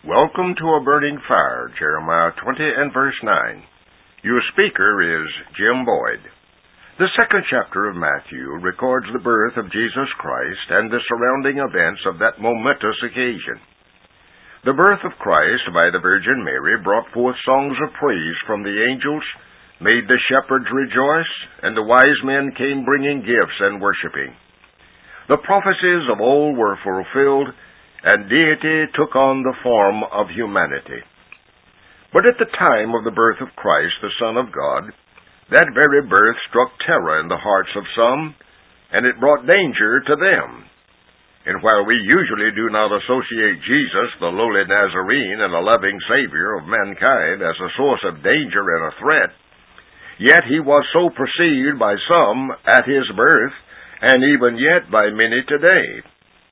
Welcome to A Burning Fire, Jeremiah 20 and verse 9. Your speaker is Jim Boyd. The second chapter of Matthew records the birth of Jesus Christ and the surrounding events of that momentous occasion. The birth of Christ by the Virgin Mary brought forth songs of praise from the angels, made the shepherds rejoice, and the wise men came bringing gifts and worshiping. The prophecies of old were fulfilled, and deity took on the form of humanity. But at the time of the birth of Christ, the Son of God, that very birth struck terror in the hearts of some, and it brought danger to them. And while we usually do not associate Jesus, the lowly Nazarene and a loving Savior of mankind, as a source of danger and a threat, yet he was so perceived by some at his birth, and even yet by many today.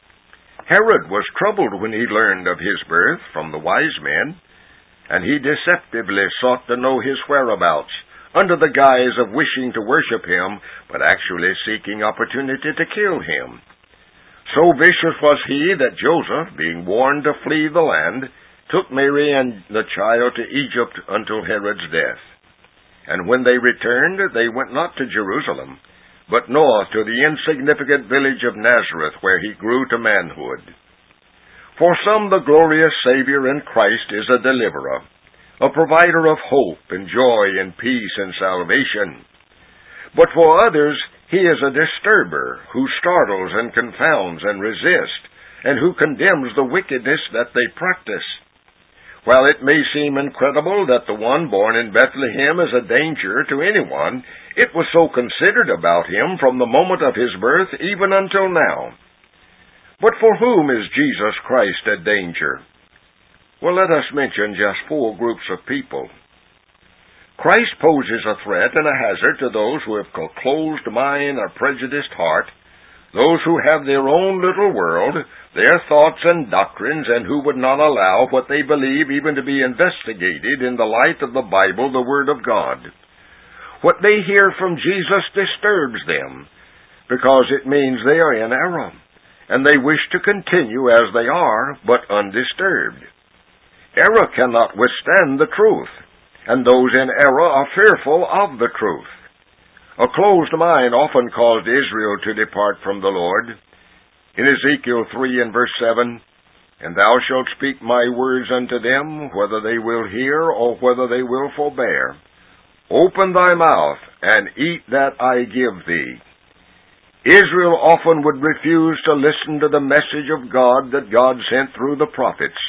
Herod was troubled when he learned of his birth from the wise men, and he deceptively sought to know his whereabouts, under the guise of wishing to worship him, but actually seeking opportunity to kill him. So vicious was he that Joseph, being warned to flee the land, took Mary and the child to Egypt until Herod's death. And when they returned, they went not to Jerusalem, but north to the insignificant village of Nazareth, where he grew to manhood. For some the glorious Savior in Christ is a deliverer, a provider of hope and joy and peace and salvation. But for others he is a disturber, who startles and confounds and resists, and who condemns the wickedness that they practice. While it may seem incredible that the one born in Bethlehem is a danger to anyone, it was so considered about him from the moment of his birth even until now. But for whom is Jesus Christ a danger? Well, let us mention just 4 groups of people. Christ poses a threat and a hazard to those who have a closed mind or prejudiced heart, those who have their own little world, their thoughts and doctrines, and who would not allow what they believe even to be investigated in the light of the Bible, the Word of God. What they hear from Jesus disturbs them, because it means they are in error, and they wish to continue as they are, but undisturbed. Error cannot withstand the truth, and those in error are fearful of the truth. A closed mind often caused Israel to depart from the Lord. In Ezekiel 3 and verse 7, "And thou shalt speak my words unto them, whether they will hear or whether they will forbear. Open thy mouth, and eat that I give thee." Israel often would refuse to listen to the message of God that God sent through the prophets.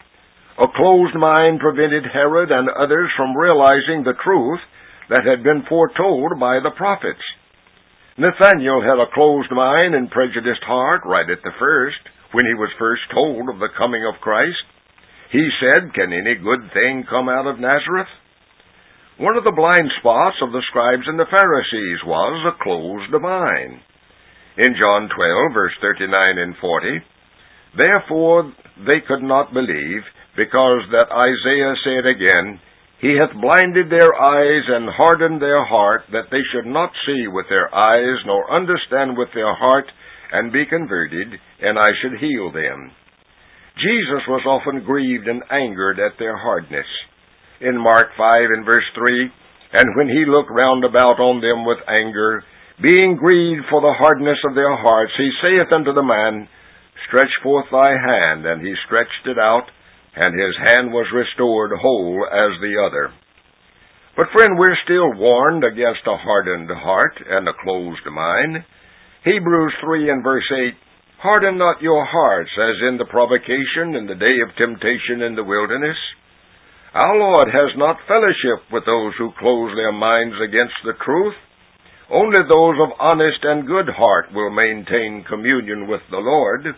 A closed mind prevented Herod and others from realizing the truth that had been foretold by the prophets. Nathanael had a closed mind and prejudiced heart right at the first, when he was first told of the coming of Christ. He said, "Can any good thing come out of Nazareth?" One of the blind spots of the scribes and the Pharisees was a closed mind. In John 12, verse 39 and 40, "Therefore they could not believe, because that Isaiah said again, He hath blinded their eyes and hardened their heart, that they should not see with their eyes, nor understand with their heart, and be converted, and I should heal them." Jesus was often grieved and angered at their hardness. In Mark 5 and verse 3, "And when he looked round about on them with anger, being grieved for the hardness of their hearts, he saith unto the man, Stretch forth thy hand. And he stretched it out, and his hand was restored whole as the other." But friend, we're still warned against a hardened heart and a closed mind. Hebrews 3 and verse 8, "Harden not your hearts, as in the provocation in the day of temptation in the wilderness." Our Lord has not fellowship with those who close their minds against the truth. Only those of honest and good heart will maintain communion with the Lord.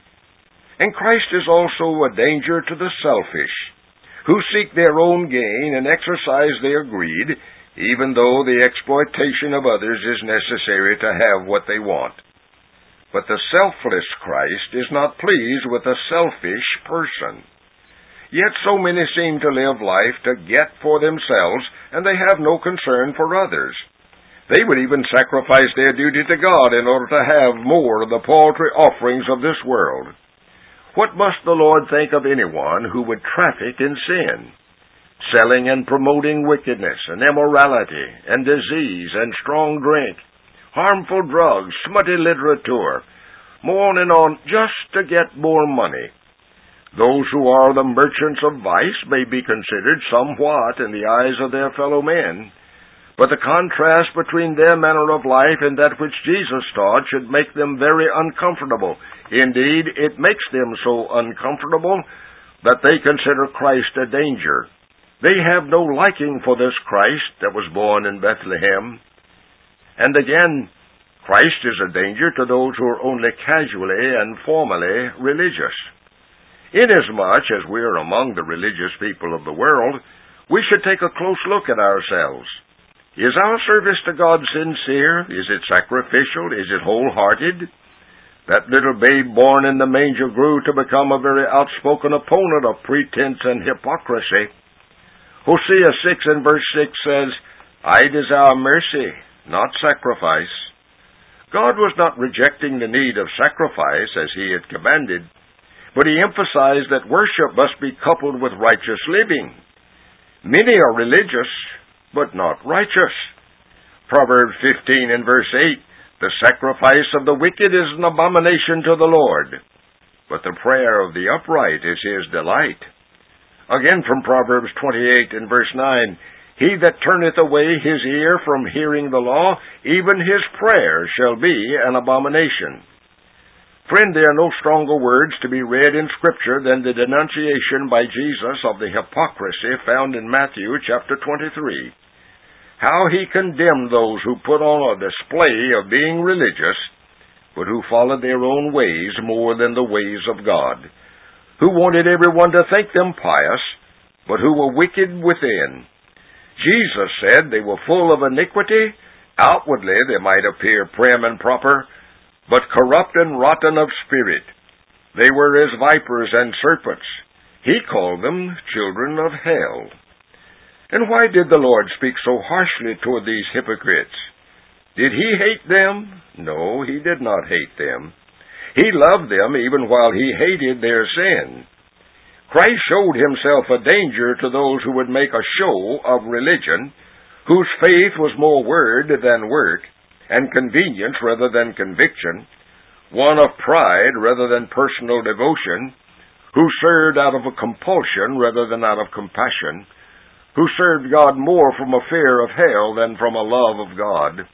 And Christ is also a danger to the selfish, who seek their own gain and exercise their greed, even though the exploitation of others is necessary to have what they want. But the selfless Christ is not pleased with a selfish person. Yet so many seem to live life to get for themselves, and they have no concern for others. They would even sacrifice their duty to God in order to have more of the paltry offerings of this world. What must the Lord think of anyone who would traffic in sin, selling and promoting wickedness and immorality and disease and strong drink, harmful drugs, smutty literature, on and on, just to get more money? Those who are the merchants of vice may be considered somewhat in the eyes of their fellow men, but the contrast between their manner of life and that which Jesus taught should make them very uncomfortable. Indeed, it makes them so uncomfortable that they consider Christ a danger. They have no liking for this Christ that was born in Bethlehem. And again, Christ is a danger to those who are only casually and formally religious. Inasmuch as we are among the religious people of the world, we should take a close look at ourselves. Is our service to God sincere? Is it sacrificial? Is it wholehearted? That little babe born in the manger grew to become a very outspoken opponent of pretense and hypocrisy. Hosea 6 and verse 6 says, "I desire mercy, not sacrifice." God was not rejecting the need of sacrifice as He had commanded, but He emphasized that worship must be coupled with righteous living. Many are religious, but not righteous. Proverbs 15 and verse 8, "The sacrifice of the wicked is an abomination to the Lord, but the prayer of the upright is His delight." Again from Proverbs 28 and verse 9, "He that turneth away his ear from hearing the law, even his prayer shall be an abomination." Friend, there are no stronger words to be read in Scripture than the denunciation by Jesus of the hypocrisy found in Matthew chapter 23. How He condemned those who put on a display of being religious, but who followed their own ways more than the ways of God, who wanted everyone to think them pious, but who were wicked within. Jesus said they were full of iniquity. Outwardly they might appear prim and proper, but corrupt and rotten of spirit. They were as vipers and serpents. He called them children of hell. And why did the Lord speak so harshly toward these hypocrites? Did He hate them? No, He did not hate them. He loved them even while He hated their sin. Christ showed Himself a danger to those who would make a show of religion, whose faith was more word than work, and convenience rather than conviction, one of pride rather than personal devotion, who served out of a compulsion rather than out of compassion, who served God more from a fear of hell than from a love of God.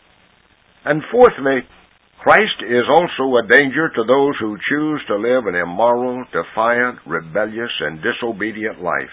And fourthly, Christ is also a danger to those who choose to live an immoral, defiant, rebellious, and disobedient life.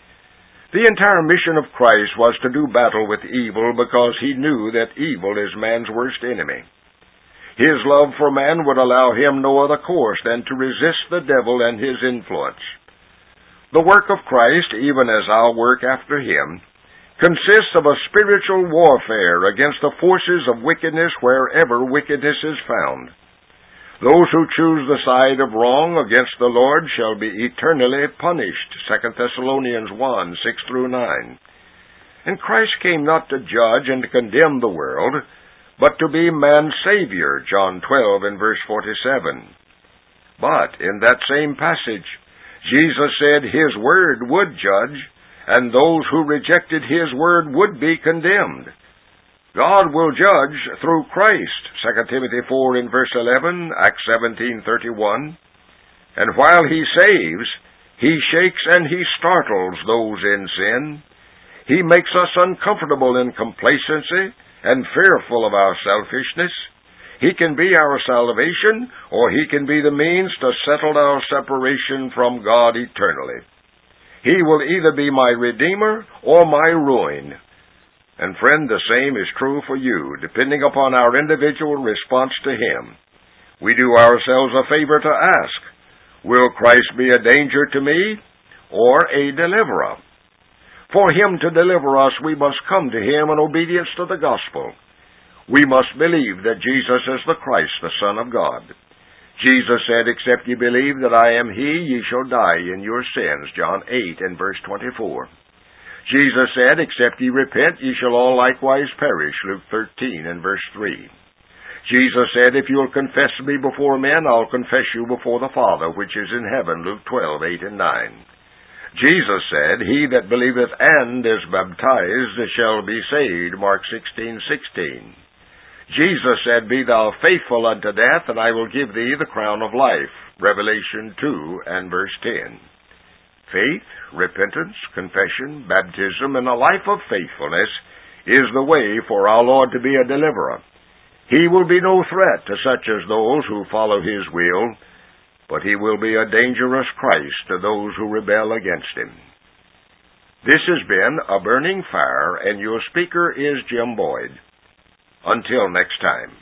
The entire mission of Christ was to do battle with evil because He knew that evil is man's worst enemy. His love for man would allow Him no other course than to resist the devil and his influence. The work of Christ, even as our work after Him, consists of a spiritual warfare against the forces of wickedness wherever wickedness is found. Those who choose the side of wrong against the Lord shall be eternally punished, 2 Thessalonians 1, 6 through 9. And Christ came not to judge and to condemn the world, but to be man's Savior, John 12 and verse 47. But in that same passage, Jesus said His word would judge, and those who rejected His word would be condemned. God will judge through Christ, 2 Timothy 4 in verse 11, Acts 17:31. And while He saves, He shakes and He startles those in sin. He makes us uncomfortable in complacency and fearful of our selfishness. He can be our salvation, or He can be the means to settle our separation from God eternally. He will either be my Redeemer or my ruin. And friend, the same is true for you, depending upon our individual response to Him. We do ourselves a favor to ask, will Christ be a danger to me or a deliverer? For Him to deliver us, we must come to Him in obedience to the gospel. We must believe that Jesus is the Christ, the Son of God. Jesus said, "Except ye believe that I am He, ye shall die in your sins," John 8 and verse 24. Jesus said, "Except ye repent, ye shall all likewise perish," Luke 13 and verse 3. Jesus said, "If you'll confess me before men, I'll confess you before the Father, which is in heaven," Luke 12:8 and 9. Jesus said, "He that believeth and is baptized shall be saved," Mark 16:16. Jesus said, "Be thou faithful unto death, and I will give thee the crown of life," Revelation 2 and verse 10. Faith, repentance, confession, baptism, and a life of faithfulness is the way for our Lord to be a deliverer. He will be no threat to such as those who follow His will, but He will be a dangerous Christ to those who rebel against Him. This has been A Burning Fire, and your speaker is Jim Boyd. Until next time.